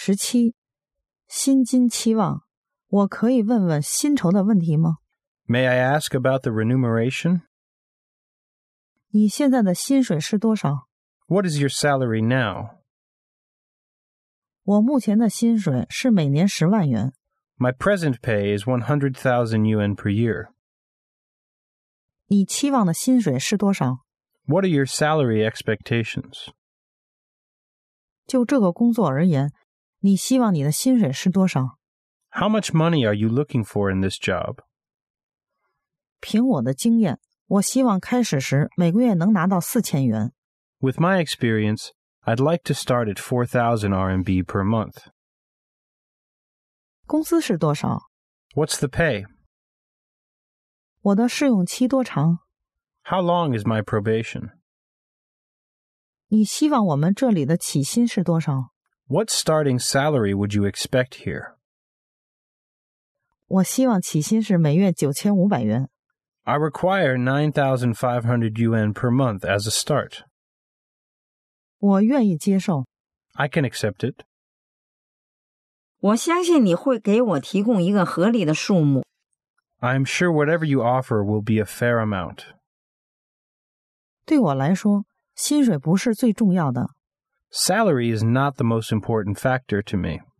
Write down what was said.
17. 薪金期望，我可以问问薪酬的问题吗？ May I ask about the remuneration? 你现在的薪水是多少？ What is your salary now? 我目前的薪水是每年10万元。 My present pay is 100,000 yuan per year. 你期望的薪水是多少？ What are your salary expectations? 就这个工作而言，你希望你的薪水是多少？ How much money are you looking for in this job? 凭我的经验，我希望开始时每个月能拿到4000元。 With my experience, I'd like to start at 4,000 RMB per month. 工资是多少？ What's the pay? 我的试用期多长？ How long is my probation? 你希望我们这里的起薪是多少？ What starting salary would you expect here? 我希望起薪是每月9500元。 I require 9,500 yuan per month as a start. 我愿意接受。 I can accept it. 我相信你会给我提供一个合理的数目。 I'm sure whatever you offer will be a fair amount. 对我来说，薪水不是最重要的。 Salary is not the most important factor to me.